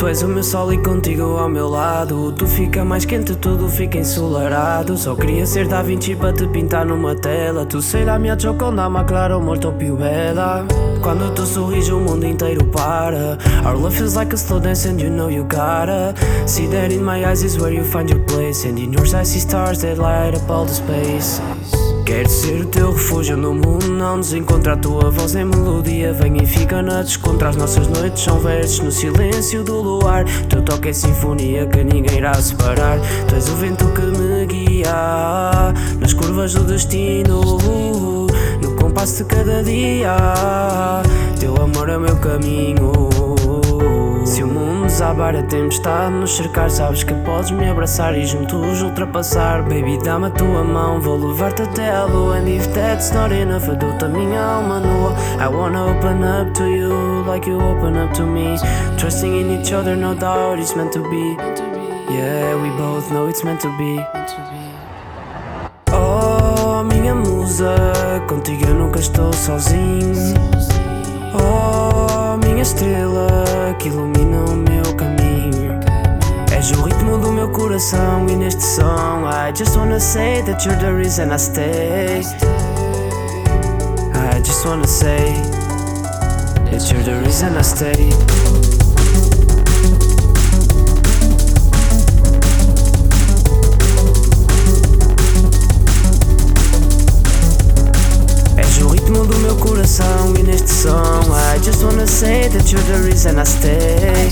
Tu és o meu sol e contigo ao meu lado tu fica mais quente, tudo fica ensolarado. Só queria ser Da Vinci para te pintar numa tela. Tu sei la mia gioconda ma claro molto più bella. Quando tu sorris o mundo inteiro para. Our love feels like a slow dance and you know you gotta see that in my eyes is where you find your place. And in yours I see stars that light up all the space. Quero ser o teu refúgio no mundo, não nos encontrar. A tua voz é melodia, vem e fica na descontra. As nossas noites são versos no silêncio do luar. Teu toque é sinfonia que ninguém irá separar. Tu és o vento que me guia nas curvas do destino, no compasso de cada dia. Teu amor é o meu caminho. Se o mundo desabar, a tempestade nos cercar, sabes que podes me abraçar e juntos ultrapassar. Baby, dá-me a tua mão, vou levar-te até à lua. And if that's not enough, eu dou-te a minha alma nua. I wanna open up to you like you open up to me. Trusting in each other, no doubt it's meant to be. Yeah, we both know it's meant to be. Oh, minha musa, contigo eu nunca estou sozinho. Oh, minha estrela que ilumina o meu caminho. És o ritmo do meu coração e neste som I just wanna say that you're the reason I stay. I just wanna say that you're the reason I stay. Do meu coração e neste som I just wanna say that you're the reason I stay.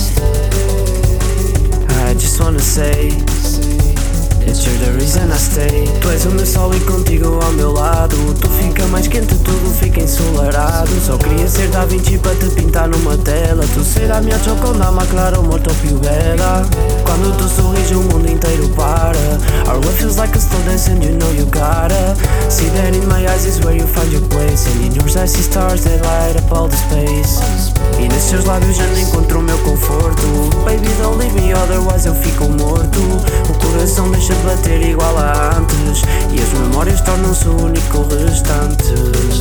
I just wanna say that you're the reason I stay. Tu és o meu sol e contigo ao meu lado tu fica mais quente, tudo fica ensolarado. Só queria ser Da Vinci para te pintar numa tela. Tu sei la mia gioconda ma claro molto più bella. Quando tu sorris o mundo inteiro para. Our love feels like a slow dance and you know you gotta see that in my eyes is where you find your place. And in yours I see stars that light up all the space. E nesses teus lábios já não encontro o meu conforto. Baby, don't leave me, otherwise eu fico morto. O coração deixa de bater igual a antes e as memórias tornam-se o único restante.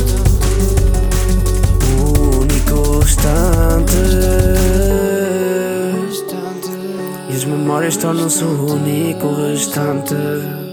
O único restante. E as memórias tornam-se o único restante.